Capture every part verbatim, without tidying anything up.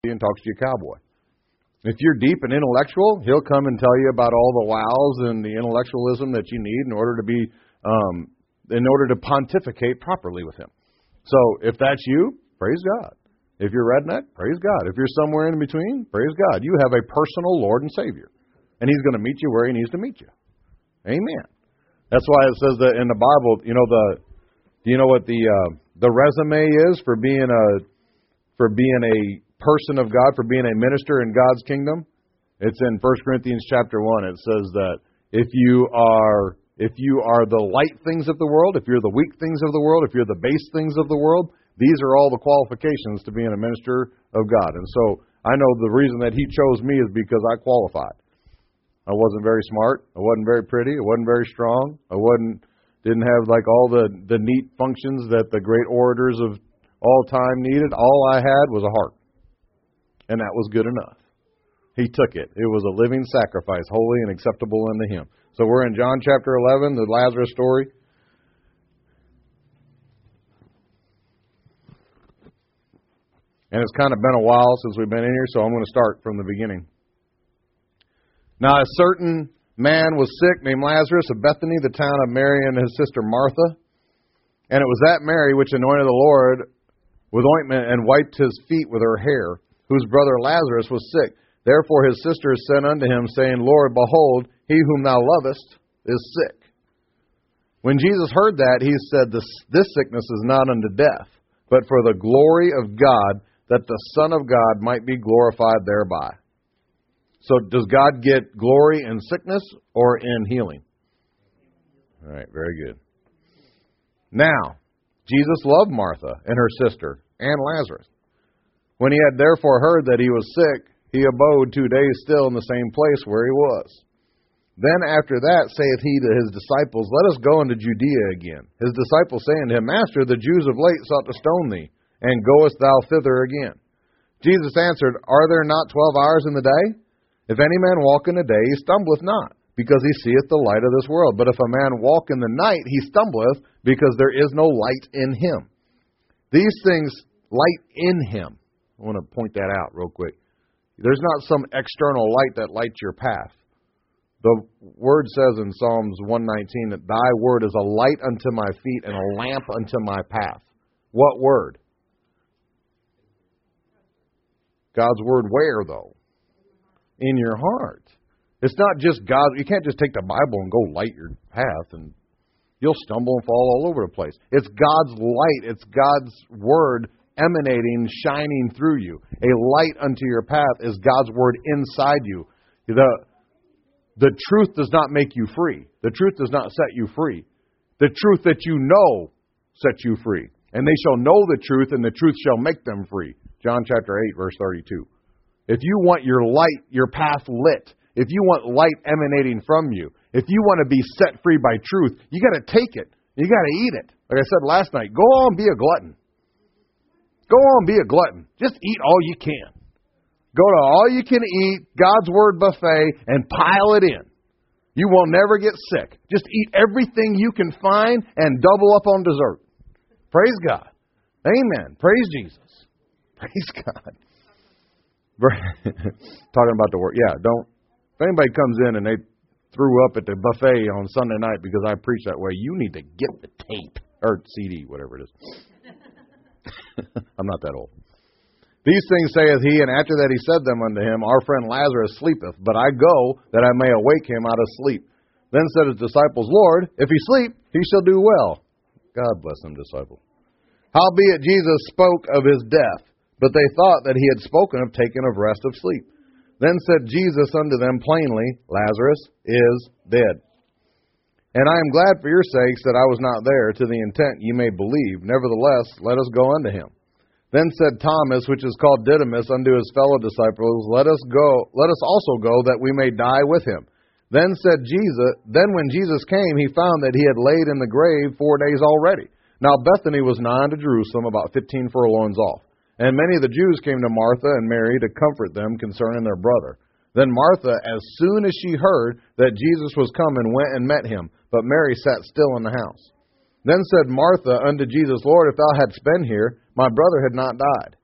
and talks to you cowboy. If you're deep and intellectual, he'll come and tell you about all the wows and the intellectualism that you need in order to be, um, in order to pontificate properly with him. So if that's you, praise God. If you're redneck, praise God. If you're somewhere in between, praise God. You have a personal Lord and Savior, and He's going to meet you where He needs to meet you. Amen. That's why it says that in the Bible. You know the, do you know what the uh, the resume is for being a for being a person of God, for being a minister in God's kingdom? It's in First Corinthians chapter one. It says that if you are if you are the light things of the world, if you're the weak things of the world, if you're the base things of the world, these are all the qualifications to being a minister of God. And so I know the reason that He chose me is because I qualified. I wasn't very smart. I wasn't very pretty. I wasn't very strong. I wasn't didn't have like all the, the neat functions that the great orators of all time needed. All I had was a heart. And that was good enough. He took it. It was a living sacrifice, holy and acceptable unto Him. So we're in John chapter eleven, the Lazarus story. And it's kind of been a while since we've been in here, so I'm going to start from the beginning. Now a certain man was sick named Lazarus of Bethany, the town of Mary and his sister Martha. And it was that Mary which anointed the Lord with ointment and wiped His feet with her hair, whose brother Lazarus was sick. Therefore his sisters sent unto Him, saying, Lord, behold, he whom thou lovest is sick. When Jesus heard that, He said, This, this sickness is not unto death, but for the glory of God, that the Son of God might be glorified thereby. So does God get glory in sickness or in healing? All right, very good. Now, Jesus loved Martha and her sister and Lazarus. When He had therefore heard that he was sick, He abode two days still in the same place where he was. Then after that saith He to His disciples, Let us go into Judea again. His disciples saying to Him, Master, the Jews of late sought to stone Thee, and goest Thou thither again? Jesus answered, Are there not twelve hours in the day? If any man walk in the day, he stumbleth not, because he seeth the light of this world. But if a man walk in the night, he stumbleth, because there is no light in him. These things, light in Him. I want to point that out real quick. There's not some external light that lights your path. The Word says in Psalms one nineteen that Thy Word is a light unto my feet and a lamp unto my path. What Word? God's Word where, though? In your heart. It's not just God. You can't just take the Bible and go light your path, and you'll stumble and fall all over the place. It's God's light. It's God's Word emanating, shining through you. A light unto your path is God's Word inside you. The, the truth does not make you free. The truth does not set you free. The truth that you know sets you free. And they shall know the truth, and the truth shall make them free. John chapter eight, verse thirty-two. If you want your light, your path lit, if you want light emanating from you, if you want to be set free by truth, you got to take it. You got to eat it. Like I said last night, go on, be a glutton. Go on, be a glutton. Just eat all you can. Go to all you can eat, God's Word buffet, and pile it in. You will never get sick. Just eat everything you can find and double up on dessert. Praise God. Amen. Praise Jesus. Praise God. Talking about the Word. Yeah, don't. If anybody comes in and they threw up at the buffet on Sunday night because I preach that way, you need to get the tape. Or C D, whatever it is. I'm not that old. These things saith He, and after that He said them unto him, Our friend Lazarus sleepeth, but I go that I may awake him out of sleep. Then said His disciples, Lord, if he sleep, he shall do well. God bless them, disciples. Howbeit Jesus spoke of His death, but they thought that He had spoken of taking of rest of sleep. Then said Jesus unto them plainly, Lazarus is dead. And I am glad for your sakes that I was not there, to the intent ye may believe. Nevertheless, let us go unto him. Then said Thomas, which is called Didymus, unto his fellow disciples, Let us go, let us also go, that we may die with him. Then said Jesus, then when Jesus came, he found that he had laid in the grave four days already. Now Bethany was nigh unto Jerusalem, about fifteen furlongs off. And many of the Jews came to Martha and Mary to comfort them concerning their brother. Then Martha, as soon as she heard that Jesus was coming, went and met him, but Mary sat still in the house. Then said Martha unto Jesus, Lord, if thou hadst been here, my brother had not died.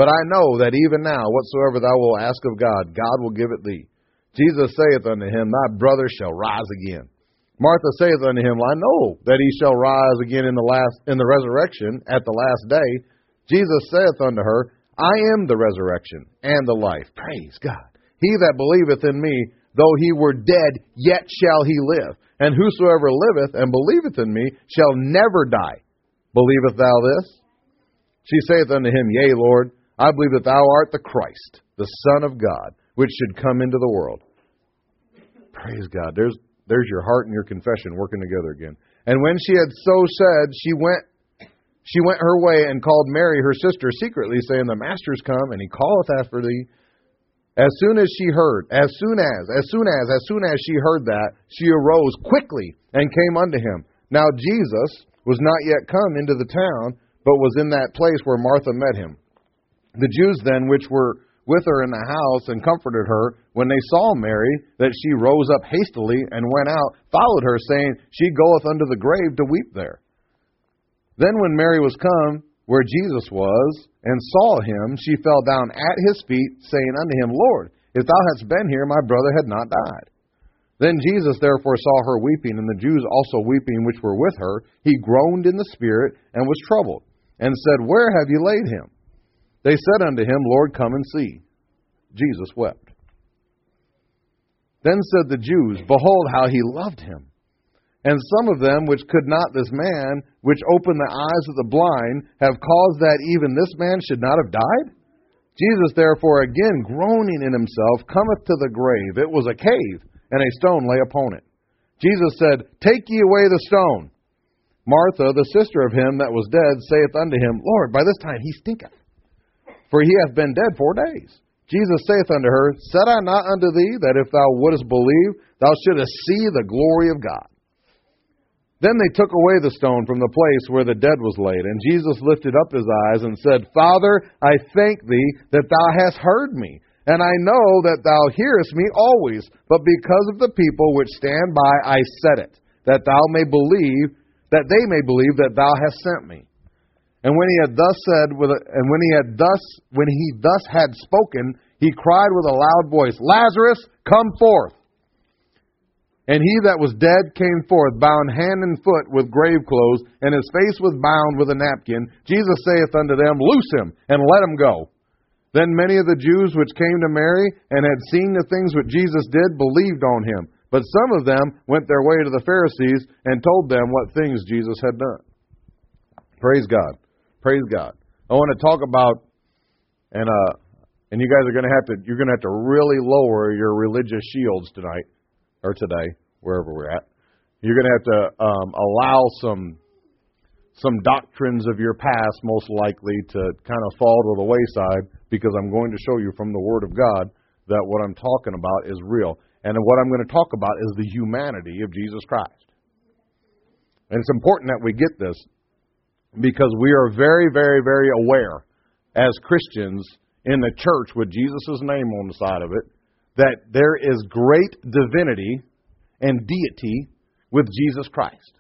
But I know that even now, whatsoever thou wilt ask of God, God will give it thee. Jesus saith unto him, Thy brother shall rise again. Martha saith unto him, I know that he shall rise again in the last in the resurrection at the last day. Jesus saith unto her, I am the resurrection and the life. Praise God. He that believeth in me, though he were dead, yet shall he live. And whosoever liveth and believeth in me shall never die. Believest thou this? She saith unto him, Yea, Lord, I believe that thou art the Christ, the Son of God, which should come into the world. Praise God. There's there's your heart and your confession working together again. And when she had so said, she went she went her way and called Mary, her sister, secretly, saying, The Master's come, and he calleth after thee. As soon as she heard, as soon as, as soon as, as soon as she heard that, she arose quickly and came unto him. Now Jesus was not yet come into the town, but was in that place where Martha met him. The Jews then, which were with her in the house and comforted her, when they saw Mary, that she rose up hastily and went out, followed her, saying, She goeth unto the grave to weep there. Then when Mary was come where Jesus was, and saw him, she fell down at his feet, saying unto him, Lord, if thou hadst been here, my brother had not died. Then Jesus therefore saw her weeping, and the Jews also weeping which were with her. He groaned in the spirit, and was troubled, and said, Where have you laid him? They said unto him, Lord, come and see. Jesus wept. Then said the Jews, Behold how he loved him. And some of them which could not this man, which opened the eyes of the blind, have caused that even this man should not have died? Jesus therefore again groaning in himself cometh to the grave. It was a cave, and a stone lay upon it. Jesus said, Take ye away the stone. Martha, the sister of him that was dead, saith unto him, Lord, by this time he stinketh, for he hath been dead four days. Jesus saith unto her, Said I not unto thee, that if thou wouldest believe, thou shouldest see the glory of God? Then they took away the stone from the place where the dead was laid. And Jesus lifted up his eyes and said, Father, I thank thee that thou hast heard me. And I know that thou hearest me always. But because of the people which stand by, I said it, that thou may believe, that they may believe that thou hast sent me. And when he had thus said, with a, and when he had thus, when he thus had spoken, he cried with a loud voice, Lazarus, come forth. And he that was dead came forth, bound hand and foot with grave clothes, and his face was bound with a napkin. Jesus saith unto them, Loose him, and let him go. Then many of the Jews which came to Mary, and had seen the things which Jesus did, believed on him. But some of them went their way to the Pharisees, and told them what things Jesus had done. Praise God. Praise God. I want to talk about, and uh, and you guys are going to have to, you're going to have to really lower your religious shields tonight, or today, wherever we're at. You're going to have to um, allow some some doctrines of your past, most likely, to kind of fall to the wayside, because I'm going to show you from the Word of God that what I'm talking about is real. And what I'm going to talk about is the humanity of Jesus Christ. And it's important that we get this, because we are very, very, very aware as Christians in the church with Jesus' name on the side of it, that there is great divinity and deity with Jesus Christ.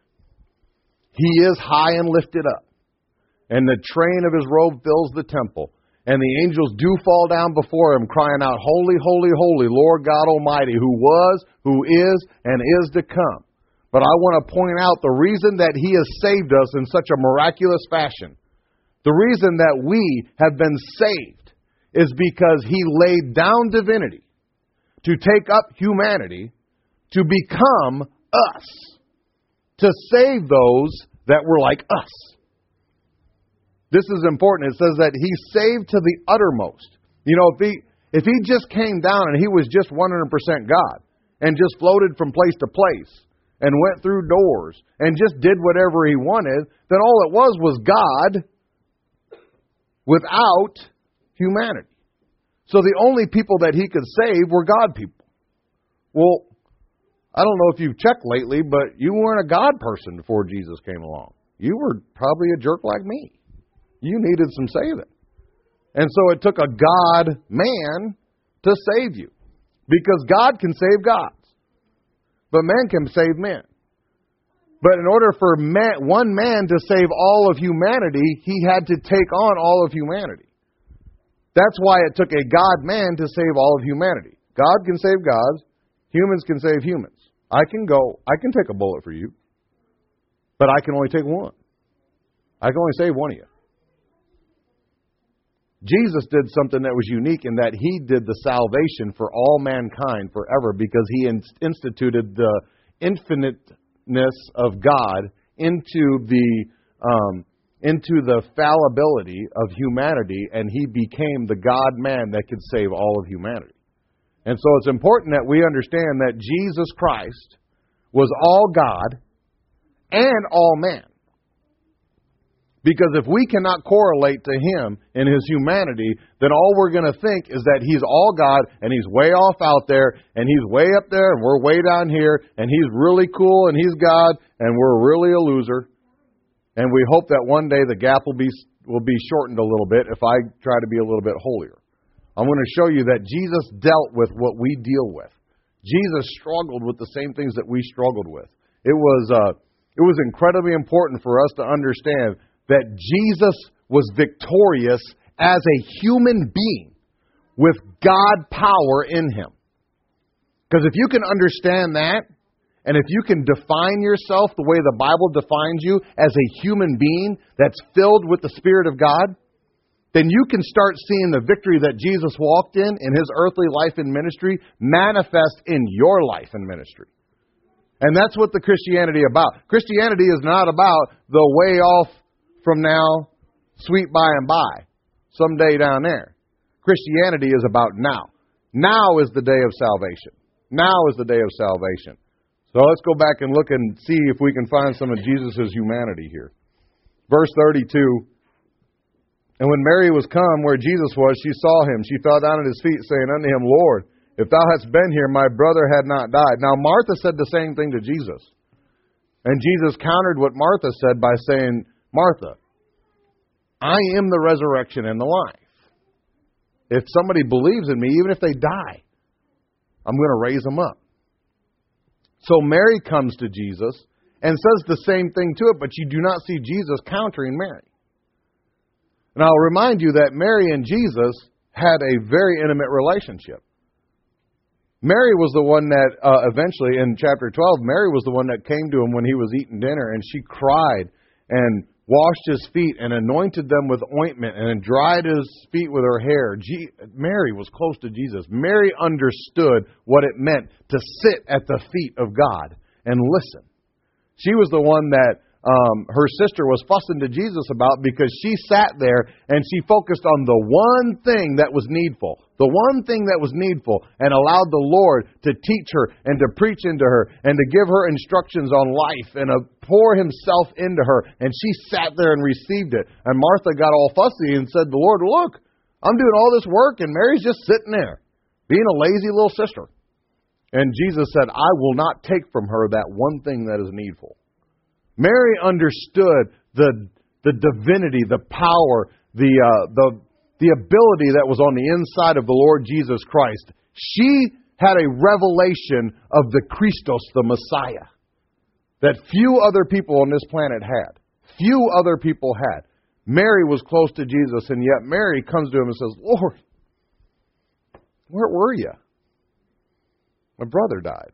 He is high and lifted up, and the train of his robe fills the temple, and the angels do fall down before him, crying out, Holy, holy, holy, Lord God Almighty, who was, who is, and is to come. But I want to point out the reason that he has saved us in such a miraculous fashion, the reason that we have been saved, is because he laid down divinity to take up humanity, to become us, to save those that were like us. This is important. It says that he saved to the uttermost. You know, if he if he just came down and he was just one hundred percent God and just floated from place to place and went through doors and just did whatever he wanted, then all it was was God without humanity. So the only people that he could save were God people. Well, I don't know if you've checked lately, but you weren't a God person before Jesus came along. You were probably a jerk like me. You needed some saving. And so it took a God man to save you. Because God can save gods. But man can save men. But in order for man, one man to save all of humanity, he had to take on all of humanity. That's why it took a God-man to save all of humanity. God can save gods. Humans can save humans. I can go, I can take a bullet for you, but I can only take one. I can only save one of you. Jesus did something that was unique in that He did the salvation for all mankind forever because He instituted the infiniteness of God into the um, into the fallibility of humanity, and He became the God-man that could save all of humanity. And so it's important that we understand that Jesus Christ was all God and all man. Because if we cannot correlate to Him in His humanity, then all we're going to think is that He's all God and He's way off out there and He's way up there and we're way down here and He's really cool and He's God and we're really a loser. And we hope that one day the gap will be will be shortened a little bit if I try to be a little bit holier. I'm going to show you that Jesus dealt with what we deal with. Jesus struggled with the same things that we struggled with. It was uh, it was incredibly important for us to understand that Jesus was victorious as a human being with God power in Him. Because if you can understand that, and if you can define yourself the way the Bible defines you as a human being that's filled with the Spirit of God, then you can start seeing the victory that Jesus walked in in His earthly life and ministry manifest in your life and ministry. And that's what the Christianity about. Christianity is not about the way off from now, sweet by and by, someday down there. Christianity is about now. Now is the day of salvation. Now is the day of salvation. So let's go back and look and see if we can find some of Jesus' humanity here. Verse thirty-two. And when Mary was come where Jesus was, she saw Him. She fell down at His feet, saying unto Him, Lord, if Thou hadst been here, my brother had not died. Now Martha said the same thing to Jesus. And Jesus countered what Martha said by saying, Martha, I am the resurrection and the life. If somebody believes in me, even if they die, I'm going to raise them up. So Mary comes to Jesus and says the same thing to it, but you do not see Jesus countering Mary. And I'll remind you that Mary and Jesus had a very intimate relationship. Mary was the one that uh, eventually, in chapter twelve, Mary was the one that came to Him when He was eating dinner, and she cried and washed His feet and anointed them with ointment and dried His feet with her hair. G- Mary was close to Jesus. Mary understood what it meant to sit at the feet of God and listen. She was the one that um, her sister was fussing to Jesus about because she sat there and she focused on the one thing that was needful. The one thing that was needful, and allowed the Lord to teach her and to preach into her and to give her instructions on life and to pour Himself into her. And she sat there and received it. And Martha got all fussy and said, Lord, look, I'm doing all this work and Mary's just sitting there being a lazy little sister. And Jesus said, I will not take from her that one thing that is needful. Mary understood the the divinity, the power, the uh, the the ability that was on the inside of the Lord Jesus Christ. She had a revelation of the Christos, the Messiah, that few other people on this planet had. Few other people had. Mary was close to Jesus, and yet Mary comes to Him and says, Lord, where were you? My brother died.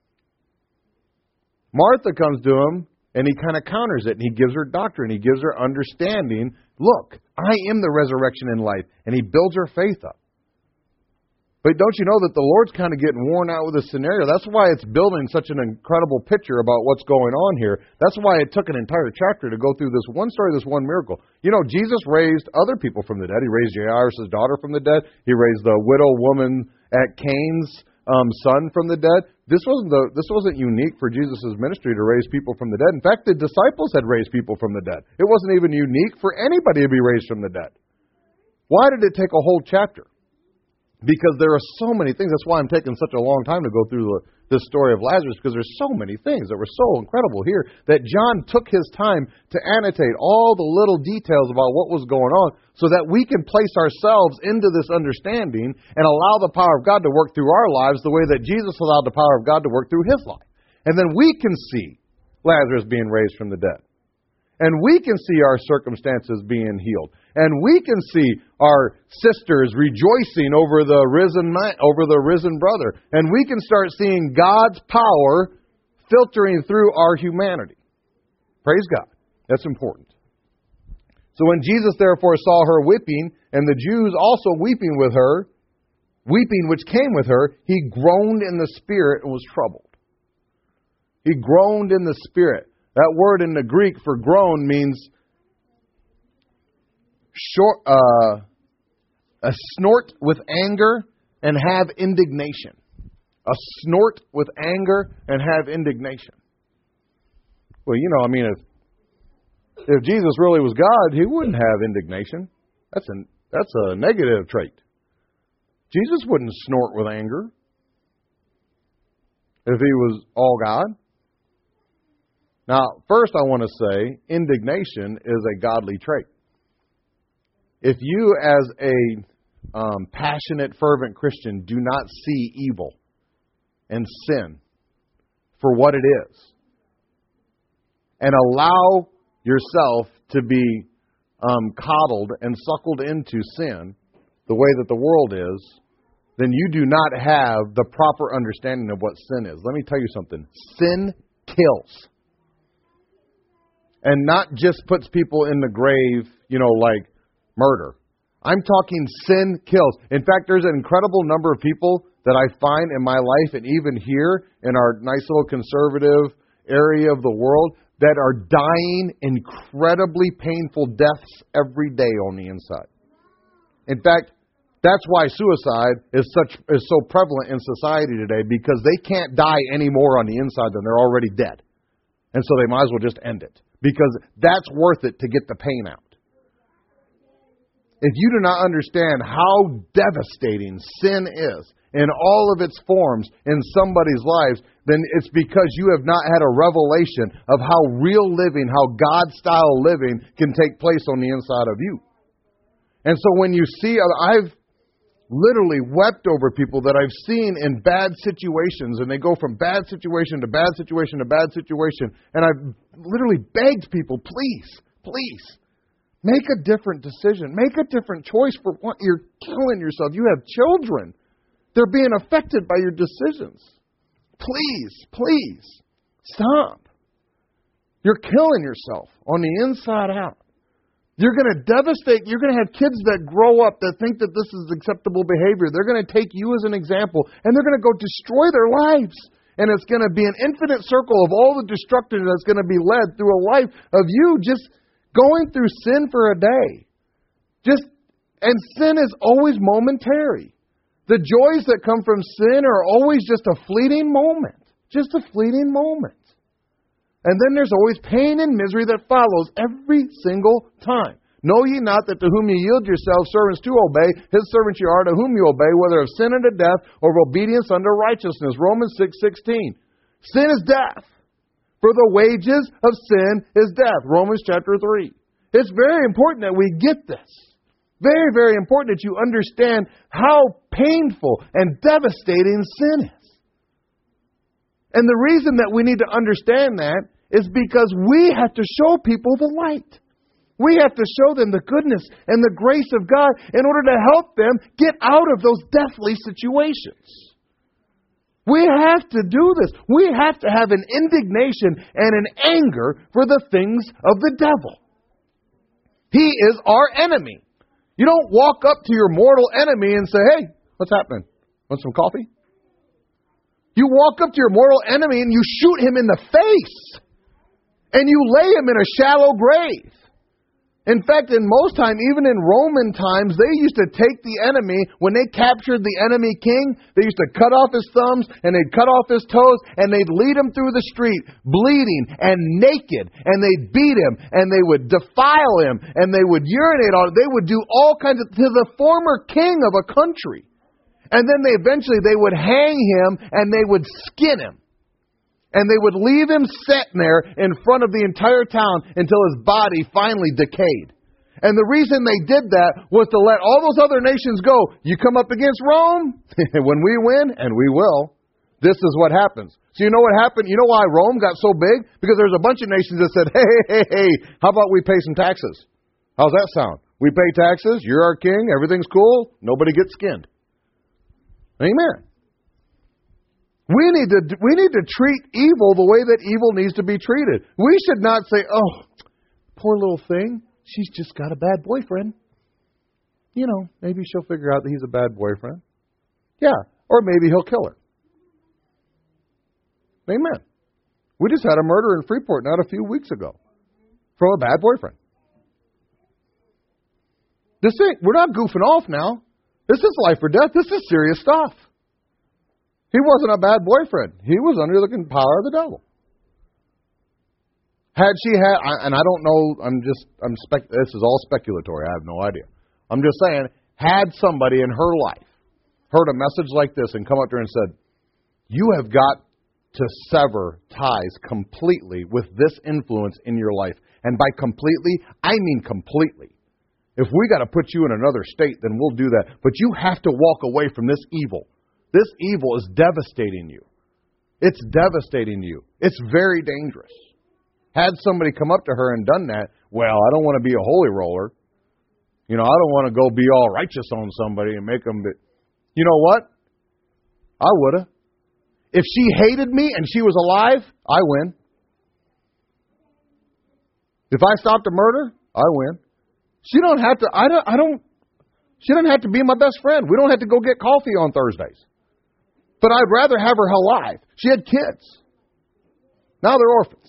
Martha comes to Him, and He kind of counters it, and He gives her doctrine. He gives her understanding. Look, I am the resurrection and life. And He builds her faith up. But don't you know that the Lord's kind of getting worn out with this scenario? That's why it's building such an incredible picture about what's going on here. That's why it took an entire chapter to go through this one story, this one miracle. You know, Jesus raised other people from the dead. He raised Jairus' daughter from the dead. He raised the widow woman at Cain's um, son from the dead. This wasn't the this wasn't unique for Jesus' ministry to raise people from the dead. In fact, the disciples had raised people from the dead. It wasn't even unique for anybody to be raised from the dead. Why did it take a whole chapter? Because there are so many things. That's why I'm taking such a long time to go through the, this story of Lazarus, because there's so many things that were so incredible here that John took his time to annotate all the little details about what was going on so that we can place ourselves into this understanding and allow the power of God to work through our lives the way that Jesus allowed the power of God to work through His life. And then we can see Lazarus being raised from the dead. And we can see our circumstances being healed. And we can see our sisters rejoicing over the risen man, over the risen brother. And we can start seeing God's power filtering through our humanity. Praise God. That's important. So when Jesus therefore saw her weeping, and the Jews also weeping with her, weeping which came with her, he groaned in the spirit and was troubled. He groaned in the spirit. That word in the Greek for groan means short, uh, a snort with anger and have indignation. A snort with anger and have indignation. Well, you know, I mean, if if Jesus really was God, he wouldn't have indignation. That's a that's a negative trait. Jesus wouldn't snort with anger if he was all God. Now, first I want to say indignation is a godly trait. If you as a um, passionate, fervent Christian do not see evil and sin for what it is and allow yourself to be um, coddled and suckled into sin the way that the world is, then you do not have the proper understanding of what sin is. Let me tell you something. Sin kills. And not just puts people in the grave, you know, like murder. I'm talking sin kills. In fact, there's an incredible number of people that I find in my life and even here in our nice little conservative area of the world that are dying incredibly painful deaths every day on the inside. In fact, that's why suicide is such is so prevalent in society today, because they can't die any more on the inside than they're already dead. And so they might as well just end it, because that's worth it to get the pain out. If you do not understand how devastating sin is in all of its forms in somebody's lives, then it's because you have not had a revelation of how real living, how God-style living can take place on the inside of you. And so when you see, I've literally wept over people that I've seen in bad situations, and they go from bad situation to bad situation to bad situation, and I've literally begged people, please, please, make a different decision. Make a different choice for what you're killing yourself. You have children. They're being affected by your decisions. Please, please, stop. You're killing yourself on the inside out. You're going to devastate, you're going to have kids that grow up that think that this is acceptable behavior. They're going to take you as an example, and they're going to go destroy their lives. And it's going to be an infinite circle of all the destruction that's going to be led through a life of you just going through sin for a day. Just, and sin is always momentary. The joys that come from sin are always just a fleeting moment. Just a fleeting moment. And then there's always pain and misery that follows every single time. Know ye not that to whom ye yield yourselves servants to obey, his servants ye are to whom you obey, whether of sin unto death or of obedience unto righteousness. Romans six sixteen. Sin is death. For the wages of sin is death. Romans chapter three. It's very important that we get this. Very, very important that you understand how painful and devastating sin is. And the reason that we need to understand that is because we have to show people the light. We have to show them the goodness and the grace of God in order to help them get out of those deathly situations. We have to do this. We have to have an indignation and an anger for the things of the devil. He is our enemy. You don't walk up to your mortal enemy and say, hey, what's happening? Want some coffee? You walk up to your mortal enemy and you shoot him in the face. And you lay him in a shallow grave. In fact, in most time, even in Roman times, they used to take the enemy, when they captured the enemy king, they used to cut off his thumbs and they'd cut off his toes and they'd lead him through the street, bleeding and naked, and they'd beat him and they would defile him and they would urinate on him. They would do all kinds of, to the former king of a country. And then they eventually, they would hang him and they would skin him. And they would leave him sitting there in front of the entire town until his body finally decayed. And the reason they did that was to let all those other nations go. You come up against Rome, when we win, and we will, this is what happens. So you know what happened? You know why Rome got so big? Because there's a bunch of nations that said, hey, hey, hey, hey, how about we pay some taxes? How's that sound? We pay taxes. You're our king. Everything's cool. Nobody gets skinned. Amen. We need to we need to treat evil the way that evil needs to be treated. We should not say, "Oh, poor little thing. She's just got a bad boyfriend. You know, maybe she'll figure out that he's a bad boyfriend. Yeah, or maybe he'll kill her." Amen. We just had a murder in Freeport not a few weeks ago from a bad boyfriend. This ain't, we're not goofing off now. This is life or death. This is serious stuff. He wasn't a bad boyfriend. He was under the power of the devil. Had she had, and I don't know, I'm just, I'm spec, this is all speculatory. I have no idea. I'm just saying, had somebody in her life heard a message like this and come up to her and said, "You have got to sever ties completely with this influence in your life." And by completely, I mean completely. If we got to put you in another state, then we'll do that. But you have to walk away from this evil. This evil is devastating you. It's devastating you. It's very dangerous. Had somebody come up to her and done that, well, I don't want to be a holy roller. You know, I don't want to go be all righteous on somebody and make them... Be... You know what? I would have. If she hated me and she was alive, I win. If I stopped a murder, I win. She don't have to, I don't, I don't, she doesn't have to be my best friend. We don't have to go get coffee on Thursdays. But I'd rather have her alive. She had kids. Now they're orphans.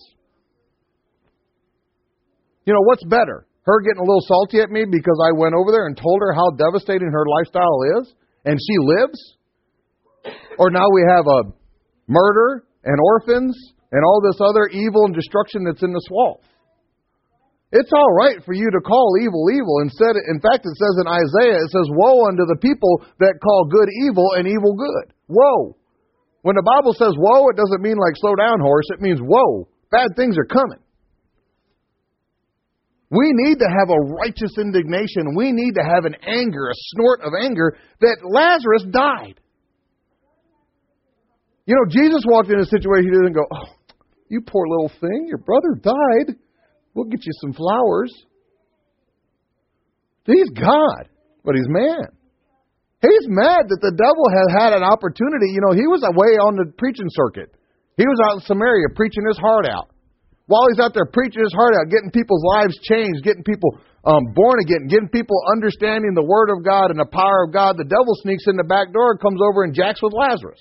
You know, what's better? Her getting a little salty at me because I went over there and told her how devastating her lifestyle is and she lives? Or now we have a murder and orphans and all this other evil and destruction that's in the swamp. It's all right for you to call evil evil. Instead, in fact, it says in Isaiah, it says, "Woe unto the people that call good evil and evil good." Woe. When the Bible says woe, it doesn't mean like slow down, horse. It means woe. Bad things are coming. We need to have a righteous indignation. We need to have an anger, a snort of anger that Lazarus died. You know, Jesus walked in a situation, he didn't go, "Oh, you poor little thing, your brother died. We'll get you some flowers." He's God, but he's man. He's mad that the devil has had an opportunity. You know, he was away on the preaching circuit. He was out in Samaria preaching his heart out. While he's out there preaching his heart out, getting people's lives changed, getting people um, born again, getting people understanding the Word of God and the power of God, the devil sneaks in the back door and comes over and jacks with Lazarus.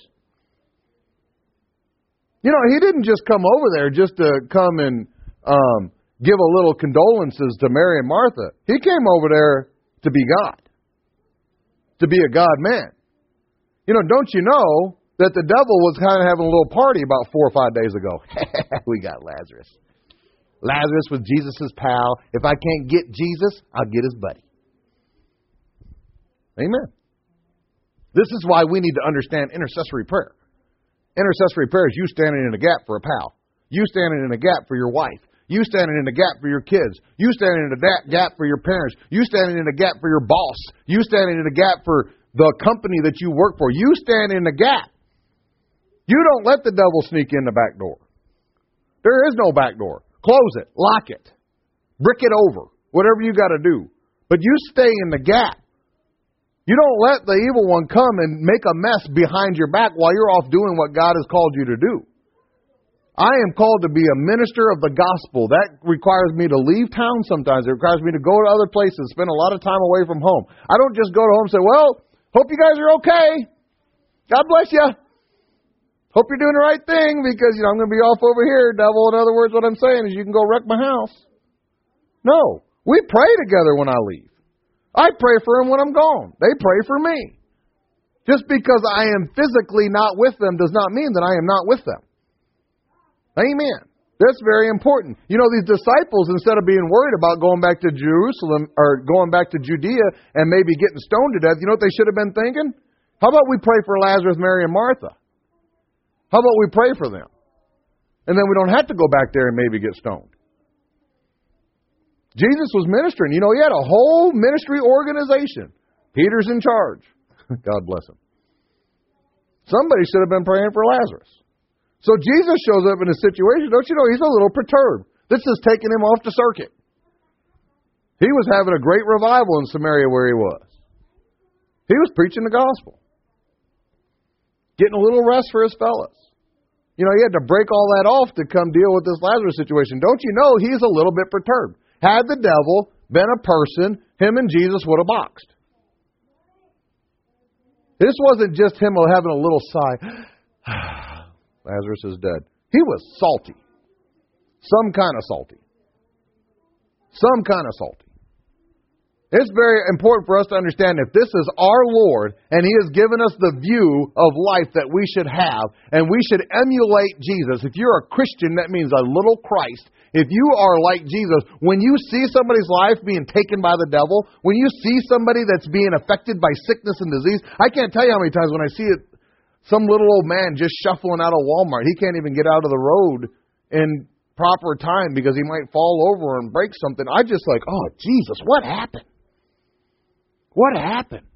You know, he didn't just come over there just to come and um, give a little condolences to Mary and Martha. He came over there to be God, to be a God-man. You know, don't you know that the devil was kind of having a little party about four or five days ago? We got Lazarus. Lazarus was Jesus' pal. If I can't get Jesus, I'll get his buddy. Amen. This is why we need to understand intercessory prayer. Intercessory prayer is you standing in a gap for a pal. You standing in a gap for your wife. You standing in a gap for your kids. You standing in a gap for your parents. You standing in a gap for your boss. You standing in a gap for the company that you work for. You stand in the gap. You don't let the devil sneak in the back door. There is no back door. Close it. Lock it. Brick it over. Whatever you got to do. But you stay in the gap. You don't let the evil one come and make a mess behind your back while you're off doing what God has called you to do. I am called to be a minister of the gospel. That requires me to leave town sometimes. It requires me to go to other places, spend a lot of time away from home. I don't just go to home and say, "Well, hope you guys are okay. God bless you. Hope you're doing the right thing because, you know, I'm going to be off over here, devil." In other words, what I'm saying is you can go wreck my house. No. We pray together when I leave. I pray for them when I'm gone. They pray for me. Just because I am physically not with them does not mean that I am not with them. Amen. That's very important. You know, these disciples, instead of being worried about going back to Jerusalem or going back to Judea and maybe getting stoned to death, you know what they should have been thinking? How about we pray for Lazarus, Mary, and Martha? How about we pray for them? And then we don't have to go back there and maybe get stoned. Jesus was ministering. You know, he had a whole ministry organization. Peter's in charge. God bless him. Somebody should have been praying for Lazarus. So Jesus shows up in a situation, don't you know, he's a little perturbed. This is taking him off the circuit. He was having a great revival in Samaria where he was. He was preaching the gospel. Getting a little rest for his fellows. You know, he had to break all that off to come deal with this Lazarus situation. Don't you know he's a little bit perturbed? Had the devil been a person, him and Jesus would have boxed. This wasn't just him having a little sigh. Lazarus is dead. He was salty. Some kind of salty. Some kind of salty. It's very important for us to understand if this is our Lord and He has given us the view of life that we should have, and we should emulate Jesus. If you're a Christian, that means a little Christ. If you are like Jesus, when you see somebody's life being taken by the devil, when you see somebody that's being affected by sickness and disease, I can't tell you how many times when I see it, some little old man just shuffling out of Walmart. He can't even get out of the road in proper time because he might fall over and break something. I just like, oh, Jesus, what happened? What happened?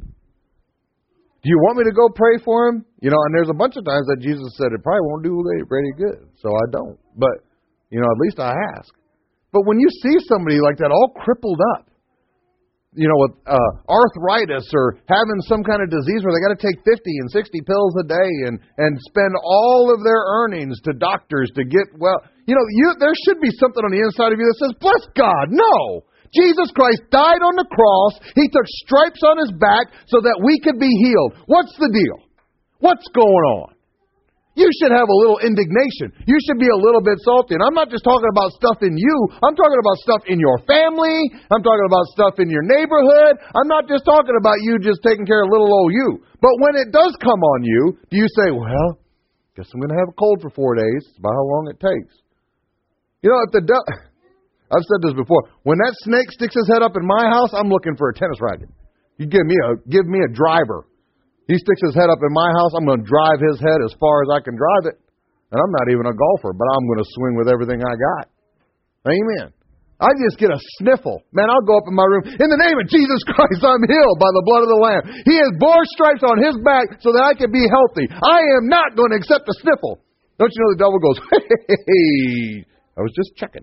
Do you want me to go pray for him? You know, and there's a bunch of times that Jesus said it probably won't do very good, so I don't. But, you know, at least I ask. But when you see somebody like that all crippled up, you know, with uh, arthritis or having some kind of disease where they got to take fifty and sixty pills a day and, and spend all of their earnings to doctors to get well, you know, you there should be something on the inside of you that says, bless God, no! Jesus Christ died on the cross. He took stripes on His back so that we could be healed. What's the deal? What's going on? You should have a little indignation. You should be a little bit salty. And I'm not just talking about stuff in you. I'm talking about stuff in your family. I'm talking about stuff in your neighborhood. I'm not just talking about you just taking care of little old you. But when it does come on you, do you say, well, guess I'm going to have a cold for four days. It's about how long it takes. You know, if the devil... I've said this before. When that snake sticks his head up in my house, I'm looking for a tennis racket. You give me a give me a driver. He sticks his head up in my house, I'm going to drive his head as far as I can drive it. And I'm not even a golfer, but I'm going to swing with everything I got. Amen. I just get a sniffle. Man, I'll go up in my room. In the name of Jesus Christ, I'm healed by the blood of the Lamb. He has bore stripes on His back so that I can be healthy. I am not going to accept a sniffle. Don't you know the devil goes, hey, hey, hey. I was just checking.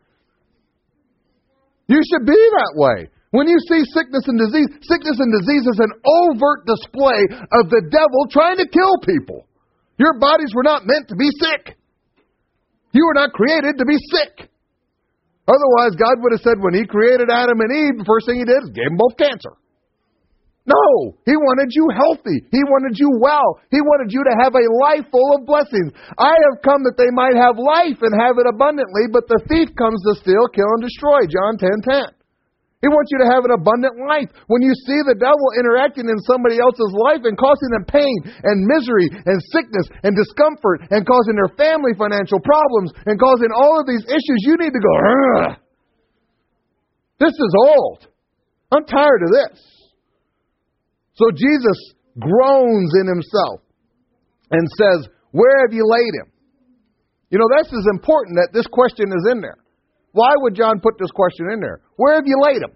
You should be that way. When you see sickness and disease, sickness and disease is an overt display of the devil trying to kill people. Your bodies were not meant to be sick. You were not created to be sick. Otherwise, God would have said when He created Adam and Eve, the first thing He did is gave them both cancer. No, He wanted you healthy. He wanted you well. He wanted you to have a life full of blessings. I have come that they might have life and have it abundantly, but the thief comes to steal, kill, and destroy. John ten ten. He wants you to have an abundant life. When you see the devil interacting in somebody else's life and causing them pain and misery and sickness and discomfort and causing their family financial problems and causing all of these issues, you need to go, ugh. This is old. I'm tired of this. So Jesus groans in Himself and says, where have you laid Him? You know, this is important that this question is in there. Why would John put this question in there? Where have you laid Him?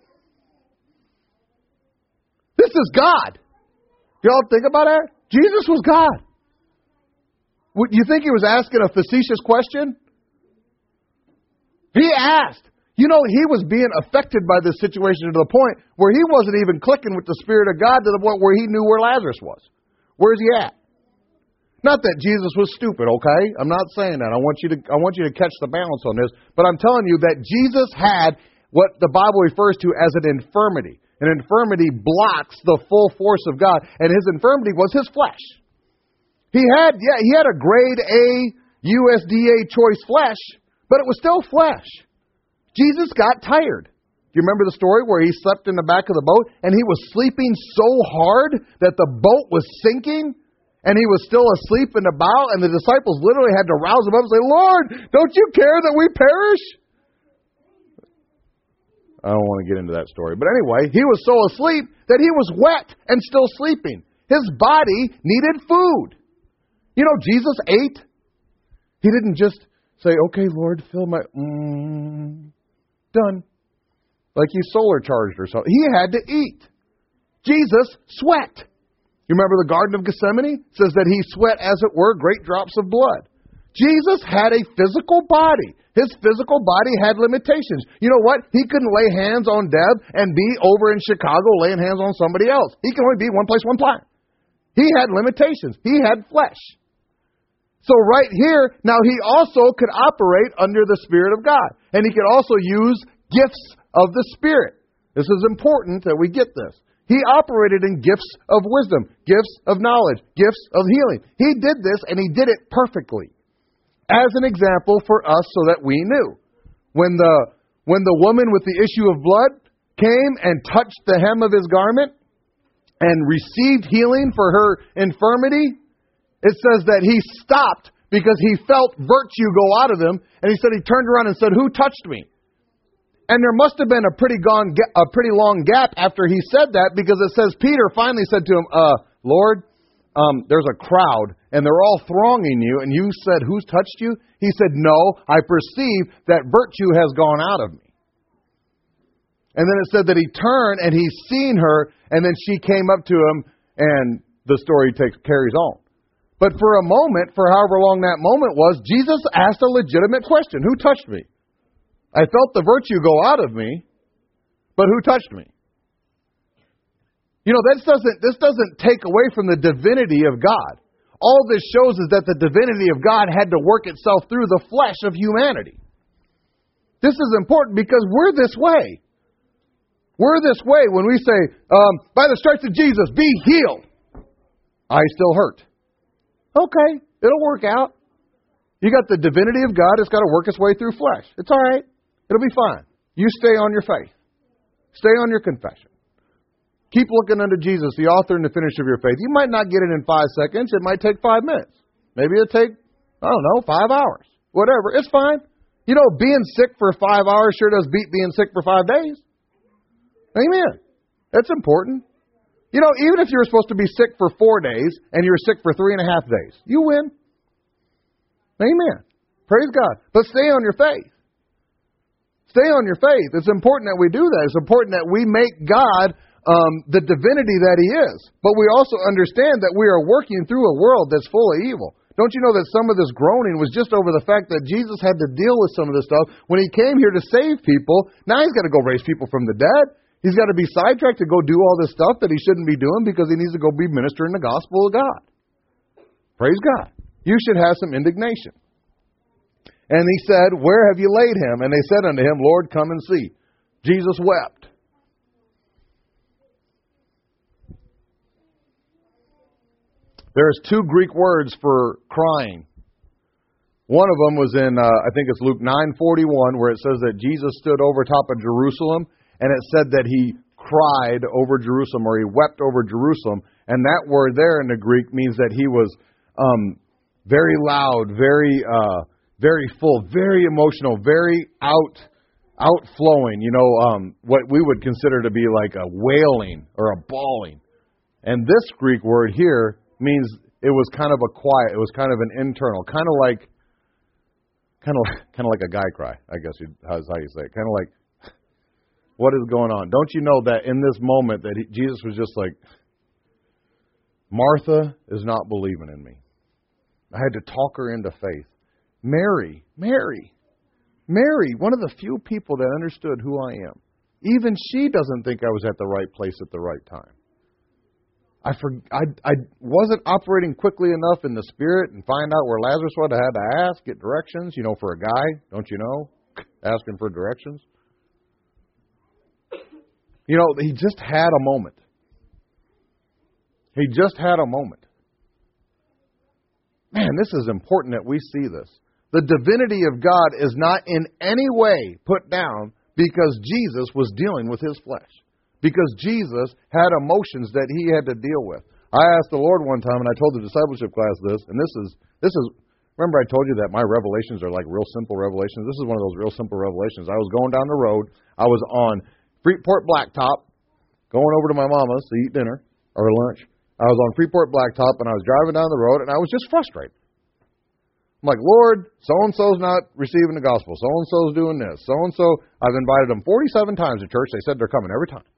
This is God. Do y'all think about that? Jesus was God. Would you think He was asking a facetious question? He asked. You know, He was being affected by this situation to the point where He wasn't even clicking with the Spirit of God to the point where He knew where Lazarus was. Where's He at? Not that Jesus was stupid, okay? I'm not saying that. I want you to I want you to catch the balance on this. But I'm telling you that Jesus had what the Bible refers to as an infirmity. An infirmity blocks the full force of God. And His infirmity was His flesh. He had, yeah, He had a grade A U S D A choice flesh, but it was still flesh. Jesus got tired. Do you remember the story where He slept in the back of the boat and He was sleeping so hard that the boat was sinking and He was still asleep in the bow and the disciples literally had to rouse Him up and say, Lord, don't you care that we perish? I don't want to get into that story. But anyway, He was so asleep that He was wet and still sleeping. His body needed food. You know, Jesus ate. He didn't just say, okay, Lord, fill my... Mm, done. Like He's solar charged or something. He had to eat. Jesus sweat. You remember the Garden of Gethsemane? It says that He sweat, as it were, great drops of blood. Jesus had a physical body. His physical body had limitations. You know what? He couldn't lay hands on Deb and be over in Chicago laying hands on somebody else. He could only be one place, one time. He had limitations. He had flesh. So right here, now he also could operate under the Spirit of God. And he could also use gifts of the Spirit. This is important that we get this. He operated in gifts of wisdom, gifts of knowledge, gifts of healing. He did this, and he did it perfectly. As an example for us so that we knew. When the, when the woman with the issue of blood came and touched the hem of his garment and received healing for her infirmity, it says that he stopped because he felt virtue go out of him, and he said he turned around and said, "Who touched me?" And there must have been a pretty gone, a pretty long gap after he said that, because it says Peter finally said to him, "Uh, Lord, um, there's a crowd, and they're all thronging you, and you said, 'Who's touched you?' He said, 'No, I perceive that virtue has gone out of me.'" And then it said that he turned and he seen her, and then she came up to him, and the story takes carries on. But for a moment, for however long that moment was, Jesus asked a legitimate question. Who touched me? I felt the virtue go out of me, but who touched me? You know, this doesn't, this doesn't take away from the divinity of God. All this shows is that the divinity of God had to work itself through the flesh of humanity. This is important because we're this way. We're this way when we say, um, by the stripes of Jesus, be healed. I still hurt. Okay, it'll work out. You got the divinity of God. It's got to work its way through flesh. It's all right. It'll be fine. You stay on your faith. Stay on your confession. Keep looking unto Jesus, the author and the finisher of your faith. You might not get it in five seconds. It might take five minutes. Maybe it'll take, I don't know, five hours. Whatever. It's fine. You know, being sick for five hours sure does beat being sick for five days. Amen. That's important. You know, even if you're supposed to be sick for four days and you're sick for three and a half days, you win. Amen. Praise God. But stay on your faith. Stay on your faith. It's important that we do that. It's important that we make God um, the divinity that He is. But we also understand that we are working through a world that's full of evil. Don't you know that some of this groaning was just over the fact that Jesus had to deal with some of this stuff when He came here to save people? Now He's got to go raise people from the dead. He's got to be sidetracked to go do all this stuff that he shouldn't be doing because he needs to go be ministering the gospel of God. Praise God. You should have some indignation. And he said, "Where have you laid him?" And they said unto him, "Lord, come and see." Jesus wept. There's two Greek words for crying. One of them was in, uh, I think it's Luke nine forty-one, where it says that Jesus stood over top of Jerusalem. And it said that he cried over Jerusalem, or he wept over Jerusalem. And that word there in the Greek means that he was um, very loud, very uh, very full, very emotional, very out outflowing. You know, um, what we would consider to be like a wailing or a bawling. And this Greek word here means it was kind of a quiet. It was kind of an internal, kind of like, kind of kind of like a guy cry. I guess you, that's how you say it. Kind of like. What is going on? Don't you know that in this moment that he, Jesus was just like, Martha is not believing in me. I had to talk her into faith. Mary, Mary, Mary, one of the few people that understood who I am. Even she doesn't think I was at the right place at the right time. I, for, I, I wasn't operating quickly enough in the Spirit and find out where Lazarus was. I had to ask, get directions. You know, for a guy, don't you know, asking for directions. You know, he just had a moment. He just had a moment. Man, this is important that we see this. The divinity of God is not in any way put down because Jesus was dealing with his flesh. Because Jesus had emotions that he had to deal with. I asked the Lord one time, and I told the discipleship class this, and this is, this is, remember I told you that my revelations are like real simple revelations? This is one of those real simple revelations. I was going down the road. I was on Freeport Blacktop, going over to my mama's to eat dinner or lunch. I was on Freeport Blacktop, and I was driving down the road, and I was just frustrated. I'm like, Lord, so-and-so's not receiving the gospel. So-and-so's doing this. So-and-so, I've invited them forty-seven times to church. They said they're coming every time.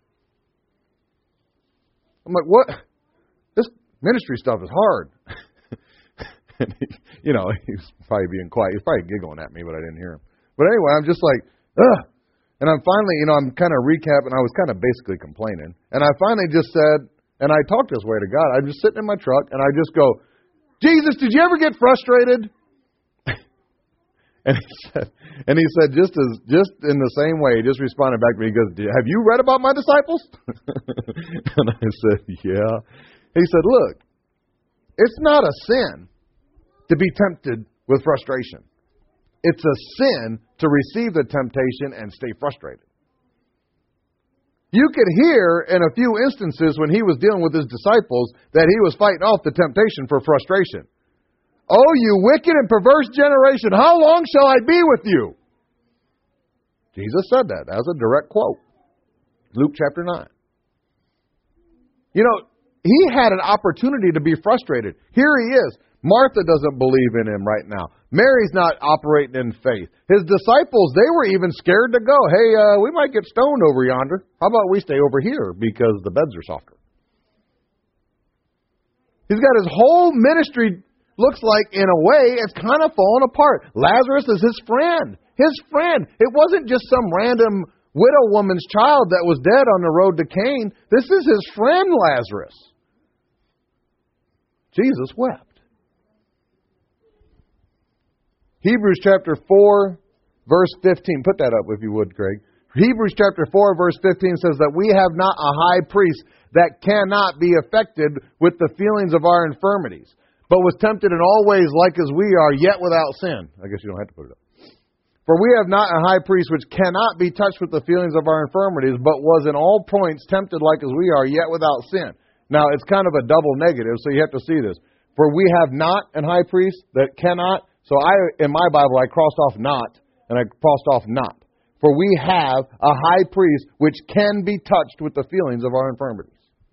I'm like, what? This ministry stuff is hard. And he, you know, he's probably being quiet. He's probably giggling at me, but I didn't hear him. But anyway, I'm just like, ugh. And I'm finally, you know, I'm kind of recapping. I was kind of basically complaining. And I finally just said, and I talked this way to God. I'm just sitting in my truck, and I just go, Jesus, did you ever get frustrated? And he said, and he said, just as, just in the same way, he just responded back to me. He goes, have you read about my disciples? And I said, yeah. He said, look, it's not a sin to be tempted with frustration. It's a sin to receive the temptation and stay frustrated. You could hear in a few instances when he was dealing with his disciples that he was fighting off the temptation for frustration. Oh, you wicked and perverse generation, how long shall I be with you? Jesus said that. That was a direct quote. Luke chapter nine. You know, he had an opportunity to be frustrated. Here he is. Martha doesn't believe in him right now. Mary's not operating in faith. His disciples, they were even scared to go. Hey, uh, we might get stoned over yonder. How about we stay over here because the beds are softer? He's got his whole ministry, looks like, in a way, it's kind of falling apart. Lazarus is his friend. His friend. It wasn't just some random widow woman's child that was dead on the road to Cain. This is his friend Lazarus. Jesus wept. Hebrews chapter four, verse fifteen. Put that up if you would, Craig. Hebrews chapter four, verse fifteen says that we have not a high priest that cannot be affected with the feelings of our infirmities, but was tempted in all ways like as we are, yet without sin. I guess you don't have to put it up. For we have not a high priest which cannot be touched with the feelings of our infirmities, but was in all points tempted like as we are, yet without sin. Now, it's kind of a double negative, so you have to see this. For we have not an high priest that cannot. So I, in my Bible, I crossed off not, and I crossed off not. For we have a high priest which can be touched with the feelings of our infirmities.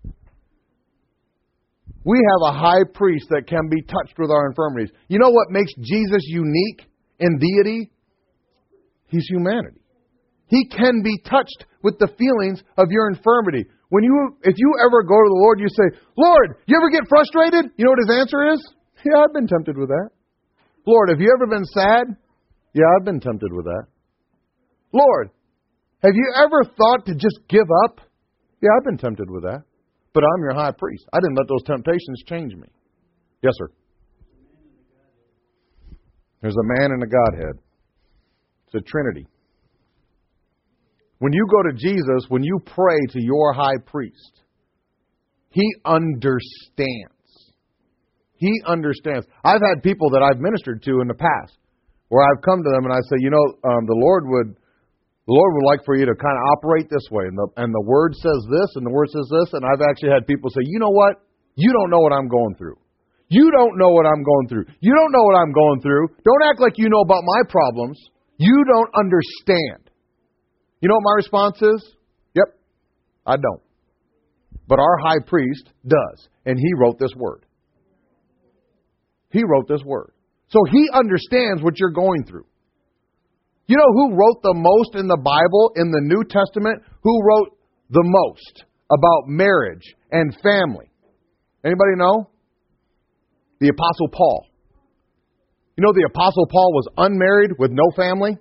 We have a high priest that can be touched with our infirmities. You know what makes Jesus unique in deity? He's humanity. He can be touched with the feelings of your infirmity. When you, if you ever go to the Lord, you say, Lord, you ever get frustrated? You know what his answer is? Yeah, I've been tempted with that. Lord, have you ever been sad? Yeah, I've been tempted with that. Lord, have you ever thought to just give up? Yeah, I've been tempted with that. But I'm your high priest. I didn't let those temptations change me. Yes, sir. There's a man in the Godhead. It's a Trinity. When you go to Jesus, when you pray to your high priest, he understands. He understands. I've had people that I've ministered to in the past where I've come to them and I say, you know, um, the Lord would the Lord would like for you to kind of operate this way. And the, and the Word says this and the Word says this. And I've actually had people say, you know what? You don't know what I'm going through. You don't know what I'm going through. You don't know what I'm going through. Don't act like you know about my problems. You don't understand. You know what my response is? Yep, I don't. But our high priest does. And he wrote this word. He wrote this word. So he understands what you're going through. You know who wrote the most in the Bible, in the New Testament? Who wrote the most about marriage and family? Anybody know? The Apostle Paul. You know the Apostle Paul was unmarried with no family?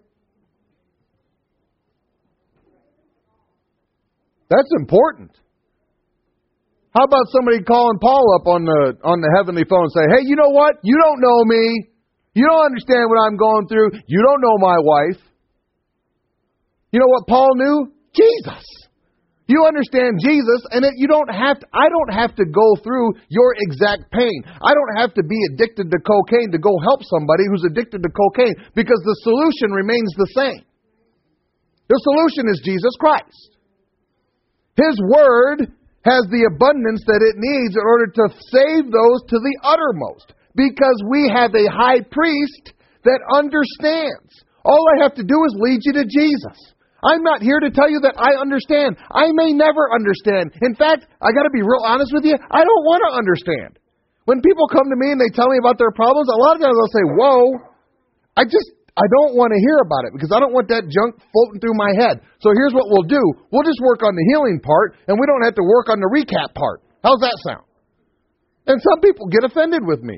That's important. How about somebody calling Paul up on the on the heavenly phone and say, hey, you know what? You don't know me. You don't understand what I'm going through. You don't know my wife. You know what Paul knew? Jesus. You understand Jesus, and it, you don't have to, I don't have to go through your exact pain. I don't have to be addicted to cocaine to go help somebody who's addicted to cocaine, because the solution remains the same. The solution is Jesus Christ. His Word has the abundance that it needs in order to save those to the uttermost, because we have a high priest that understands. All I have to do is lead you to Jesus. I'm not here to tell you that I understand. I may never understand. In fact, I got to be real honest with you, I don't want to understand. When people come to me and they tell me about their problems, a lot of times I'll say, whoa, I just, I don't want to hear about it because I don't want that junk floating through my head. So here's what we'll do. We'll just work on the healing part, and we don't have to work on the recap part. How's that sound? And some people get offended with me.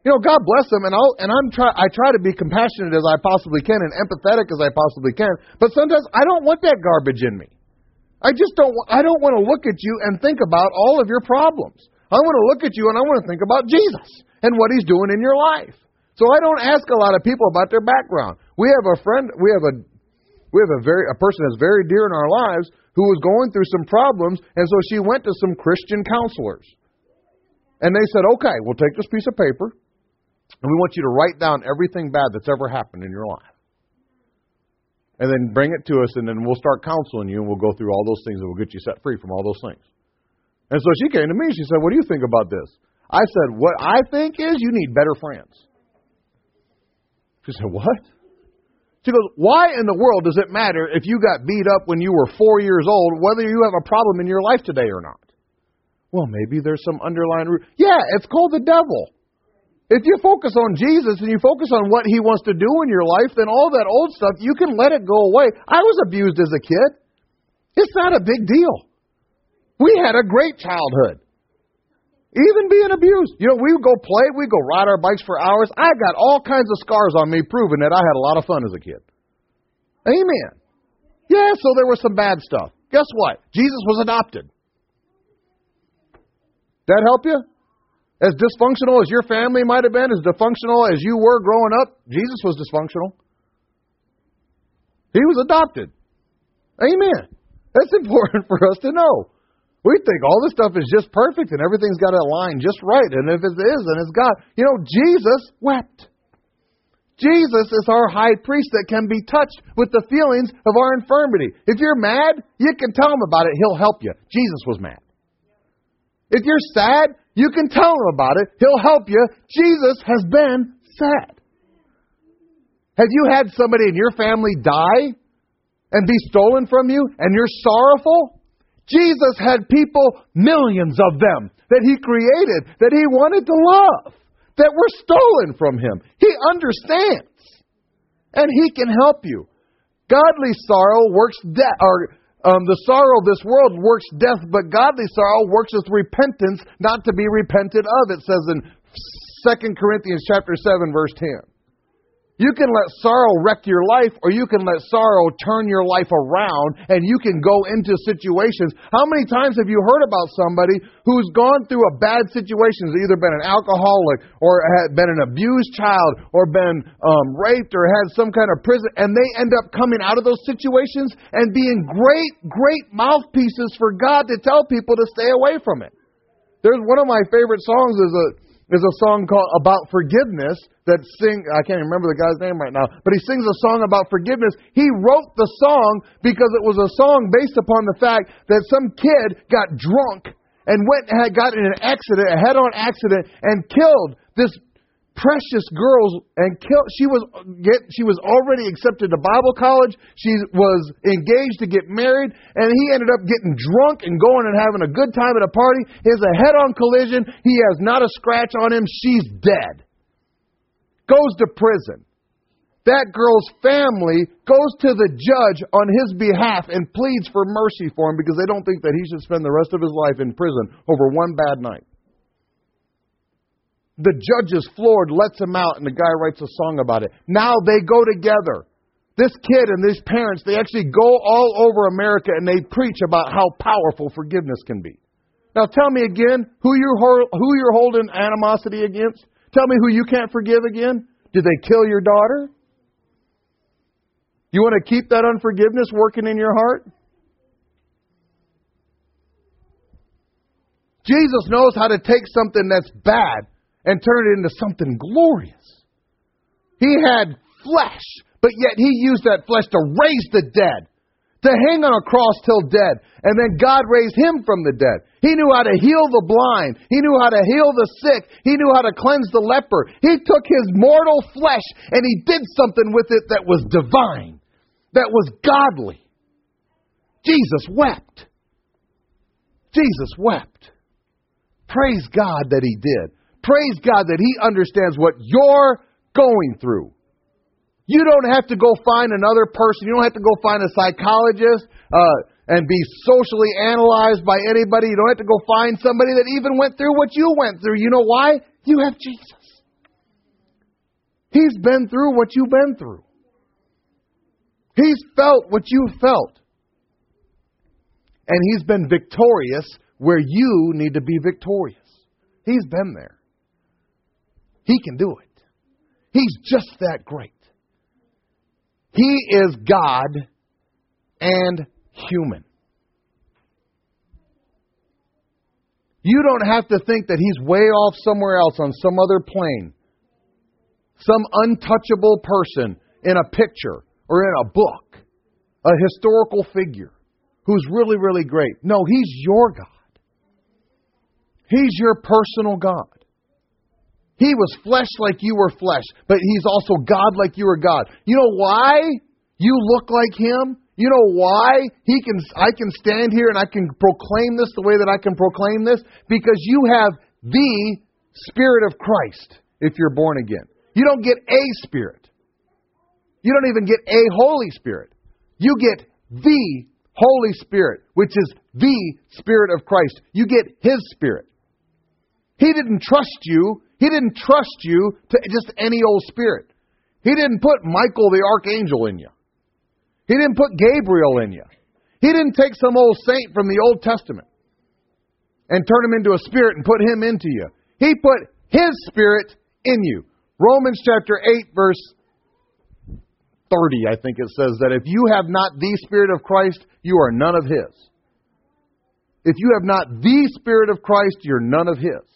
You know, God bless them, and I'll and I'm try I try to be compassionate as I possibly can and empathetic as I possibly can. But sometimes I don't want that garbage in me. I just don't. I don't want to look at you and think about all of your problems. I want to look at you and I want to think about Jesus and what He's doing in your life. So I don't ask a lot of people about their background. We have a friend. We have a we have a very a person that's very dear in our lives who was going through some problems, and so she went to some Christian counselors, and they said, "Okay, we'll take this piece of paper." And we want you to write down everything bad that's ever happened in your life. And then bring it to us, and then we'll start counseling you, and we'll go through all those things, and we'll get you set free from all those things. And so she came to me, she said, "What do you think about this?" I said, "What I think is you need better friends." She said, "What?" She goes, "Why in the world does it matter if you got beat up when you were four years old, whether you have a problem in your life today or not?" Well, maybe there's some underlying root. Yeah, it's called the devil. If you focus on Jesus and you focus on what He wants to do in your life, then all that old stuff, you can let it go away. I was abused as a kid. It's not a big deal. We had a great childhood. Even being abused. You know, we would go play, we'd go ride our bikes for hours. I got all kinds of scars on me proving that I had a lot of fun as a kid. Amen. Yeah, so there was some bad stuff. Guess what? Jesus was adopted. That help you? As dysfunctional as your family might have been, as dysfunctional as you were growing up, Jesus was dysfunctional. He was adopted. Amen. That's important for us to know. We think all this stuff is just perfect and everything's got to align just right. And if it is, then it's God. You know, Jesus wept. Jesus is our high priest that can be touched with the feelings of our infirmity. If you're mad, you can tell Him about it. He'll help you. Jesus was mad. If you're sad, you can tell Him about it. He'll help you. Jesus has been sad. Have you had somebody in your family die and be stolen from you and you're sorrowful? Jesus had people, millions of them, that He created, that He wanted to love, that were stolen from Him. He understands. And He can help you. Godly sorrow works death, or Um, the sorrow of this world works death, but godly sorrow works with repentance, not to be repented of. It says in Second Corinthians chapter seven, verse ten. You can let sorrow wreck your life, or you can let sorrow turn your life around, and you can go into situations. How many times have you heard about somebody who's gone through a bad situation, has either been an alcoholic, or had been an abused child, or been um, raped, or had some kind of prison, and they end up coming out of those situations and being great, great mouthpieces for God to tell people to stay away from it. There's one of my favorite songs is a is a song called About Forgiveness that sing, I can't even remember the guy's name right now, but he sings a song about forgiveness. He wrote the song because it was a song based upon the fact that some kid got drunk and went and had got in an accident, a head-on accident, and killed this precious girl, and killed, she was get, she was already accepted to Bible college. She was engaged to get married, and he ended up getting drunk and going and having a good time at a party. He has a head-on collision. He has not a scratch on him. She's dead. Goes to prison. That girl's family goes to the judge on his behalf and pleads for mercy for him because they don't think that he should spend the rest of his life in prison over one bad night. The judge is floored, lets him out, and the guy writes a song about it. Now they go together. This kid and these parents, they actually go all over America and they preach about how powerful forgiveness can be. Now tell me again, who you're, who you're holding animosity against? Tell me who you can't forgive again? Did they kill your daughter? You want to keep that unforgiveness working in your heart? Jesus knows how to take something that's bad and turn it into something glorious. He had flesh, but yet He used that flesh to raise the dead, to hang on a cross till dead, and then God raised Him from the dead. He knew how to heal the blind. He knew how to heal the sick. He knew how to cleanse the leper. He took His mortal flesh and He did something with it that was divine, that was godly. Jesus wept. Jesus wept. Praise God that He did. Praise God that He understands what you're going through. You don't have to go find another person. You don't have to go find a psychologist uh, and be socially analyzed by anybody. You don't have to go find somebody that even went through what you went through. You know why? You have Jesus. He's been through what you've been through. He's felt what you felt. And He's been victorious where you need to be victorious. He's been there. He can do it. He's just that great. He is God and human. You don't have to think that He's way off somewhere else on some other plane. Some untouchable person in a picture or in a book. A historical figure who's really, really great. No, He's your God. He's your personal God. He was flesh like you were flesh, but He's also God like you were God. You know why you look like Him? You know why He can? I can stand here and I can proclaim this the way that I can proclaim this? Because you have the Spirit of Christ if you're born again. You don't get a Spirit. You don't even get a Holy Spirit. You get the Holy Spirit, which is the Spirit of Christ. You get His Spirit. He didn't trust you. He didn't trust you to just any old spirit. He didn't put Michael the Archangel in you. He didn't put Gabriel in you. He didn't take some old saint from the Old Testament and turn him into a spirit and put him into you. He put His Spirit in you. Romans chapter eight, verse thirty, I think it says that if you have not the Spirit of Christ, you are none of His. If you have not the Spirit of Christ, you're none of His.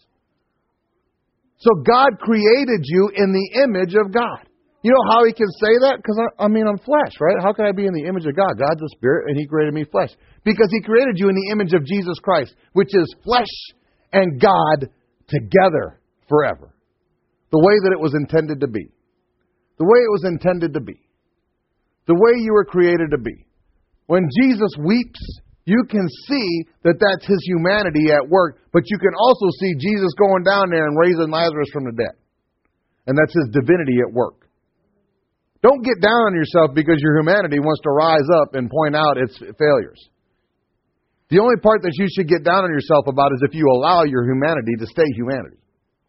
So God created you in the image of God. You know how He can say that? Because, I, I mean, I'm flesh, right? How can I be in the image of God? God's a spirit, and He created me flesh. Because He created you in the image of Jesus Christ, which is flesh and God together forever. The way that it was intended to be. The way it was intended to be. The way you were created to be. When Jesus weeps, you can see that that's His humanity at work, but you can also see Jesus going down there and raising Lazarus from the dead. And that's His divinity at work. Don't get down on yourself because your humanity wants to rise up and point out its failures. The only part that you should get down on yourself about is if you allow your humanity to stay humanity.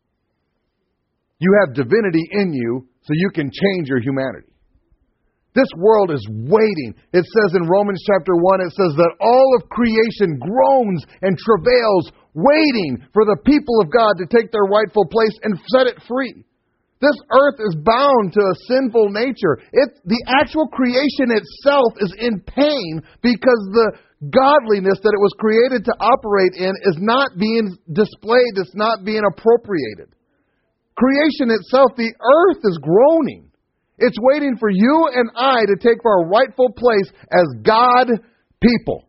You have divinity in you, so you can change your humanity. This world is waiting. It says in Romans chapter one, it says that all of creation groans and travails, waiting for the people of God to take their rightful place and set it free. This earth is bound to a sinful nature. It, the actual creation itself is in pain because the godliness that it was created to operate in is not being displayed. It's not being appropriated. Creation itself, the earth is groaning. It's waiting for you and I to take our rightful place as God people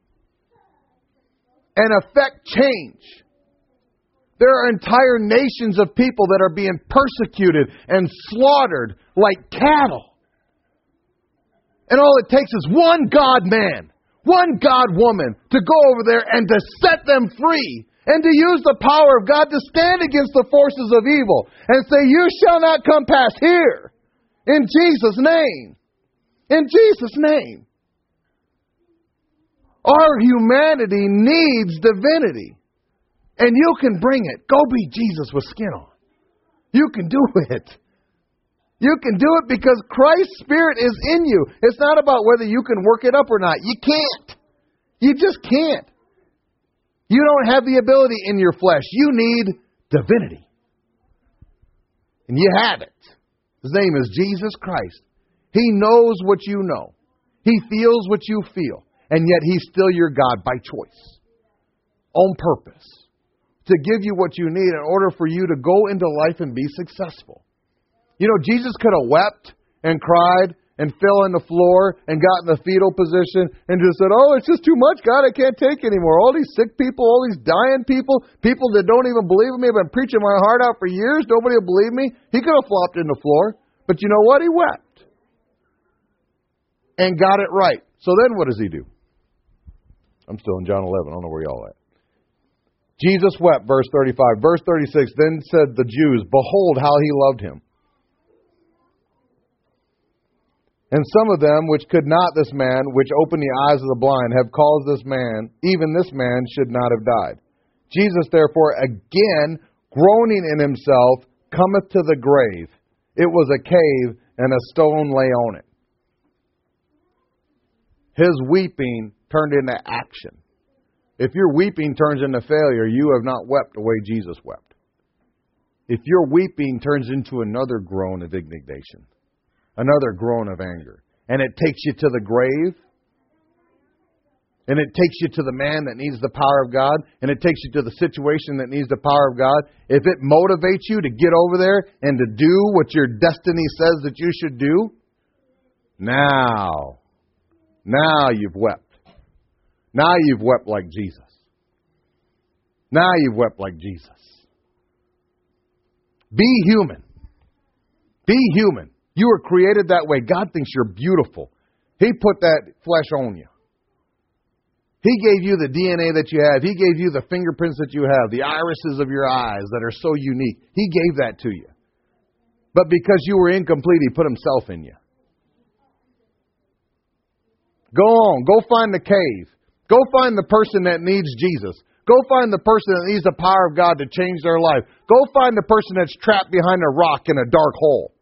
and affect change. There are entire nations of people that are being persecuted and slaughtered like cattle. And all it takes is one God man, one God woman to go over there and to set them free and to use the power of God to stand against the forces of evil and say, "You shall not come past here." In Jesus' name. In Jesus' name. Our humanity needs divinity. And you can bring it. Go be Jesus with skin on. You can do it. You can do it because Christ's Spirit is in you. It's not about whether you can work it up or not. You can't. You just can't. You don't have the ability in your flesh. You need divinity. And you have it. His name is Jesus Christ. He knows what you know. He feels what you feel. And yet He's still your God by choice. On purpose. To give you what you need in order for you to go into life and be successful. You know, Jesus could have wept and cried and fell on the floor and got in the fetal position and just said, "Oh, it's just too much, God, I can't take anymore. All these sick people, all these dying people, people that don't even believe in me, I've been preaching my heart out for years, nobody will believe me." He could have flopped in the floor, but you know what? He wept and got it right. So then what does He do? I'm still in John eleven. I don't know where y'all at. Jesus wept, verse thirty-five. Verse thirty-six, then said the Jews, "Behold how He loved Him. And some of them which could not this man, which opened the eyes of the blind, have caused this man, even this man should not have died. Jesus therefore again, groaning in Himself, cometh to the grave. It was a cave and a stone lay on it. His weeping turned into action. If your weeping turns into failure, you have not wept the way Jesus wept. If your weeping turns into another groan of indignation, another groan of anger, and it takes you to the grave, and it takes you to the man that needs the power of God, and it takes you to the situation that needs the power of God, if it motivates you to get over there and to do what your destiny says that you should do, now, now you've wept. Now you've wept like Jesus. Now you've wept like Jesus. Be human. Be human. You were created that way. God thinks you're beautiful. He put that flesh on you. He gave you the D N A that you have. He gave you the fingerprints that you have, the irises of your eyes that are so unique. He gave that to you. But because you were incomplete, He put Himself in you. Go on. Go find the cave. Go find the person that needs Jesus. Go find the person that needs the power of God to change their life. Go find the person that's trapped behind a rock in a dark hole.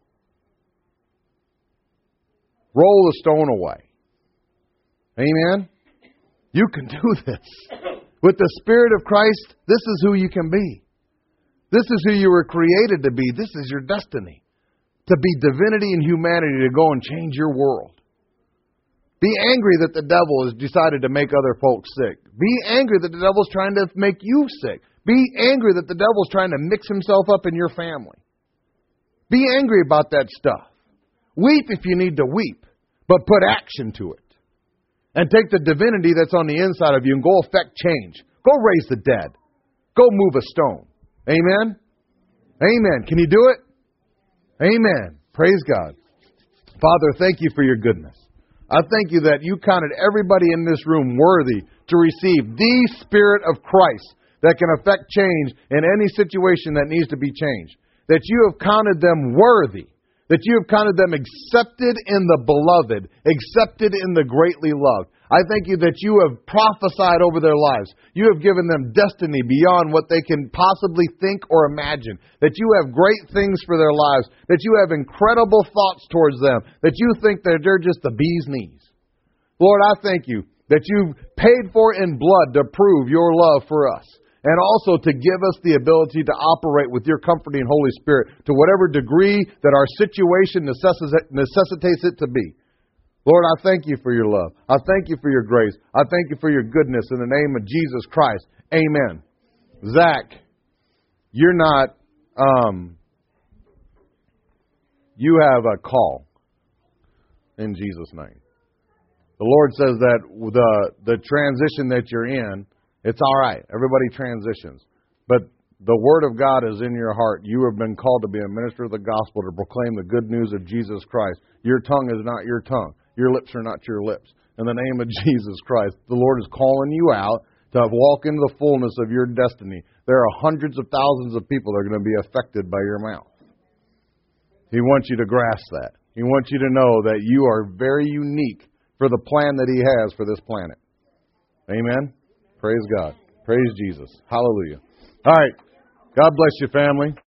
Roll the stone away. Amen? You can do this. With the Spirit of Christ, this is who you can be. This is who you were created to be. This is your destiny. To be divinity and humanity, to go and change your world. Be angry that the devil has decided to make other folks sick. Be angry that the devil's trying to make you sick. Be angry that the devil's trying to mix himself up in your family. Be angry about that stuff. Weep if you need to weep, but put action to it. And take the divinity that's on the inside of you and go affect change. Go raise the dead. Go move a stone. Amen? Amen. Can you do it? Amen. Praise God. Father, thank you for your goodness. I thank you that you counted everybody in this room worthy to receive the Spirit of Christ that can affect change in any situation that needs to be changed. That you have counted them worthy. That you have counted them accepted in the beloved, accepted in the greatly loved. I thank you that you have prophesied over their lives. You have given them destiny beyond what they can possibly think or imagine. That you have great things for their lives. That you have incredible thoughts towards them. That you think that they're just the bee's knees. Lord, I thank you that you've paid for in blood to prove your love for us. And also to give us the ability to operate with your comforting Holy Spirit to whatever degree that our situation necessitates it to be. Lord, I thank you for your love. I thank you for your grace. I thank you for your goodness in the name of Jesus Christ. Amen. Zach, you're not, um, you have a call in Jesus' name. The Lord says that the the transition that you're in, it's all right. Everybody transitions. But the Word of God is in your heart. You have been called to be a minister of the gospel, to proclaim the good news of Jesus Christ. Your tongue is not your tongue. Your lips are not your lips. In the name of Jesus Christ, the Lord is calling you out to walk into the fullness of your destiny. There are hundreds of thousands of people that are going to be affected by your mouth. He wants you to grasp that. He wants you to know that you are very unique for the plan that He has for this planet. Amen? Praise God. Praise Jesus. Hallelujah. All right. God bless you, family.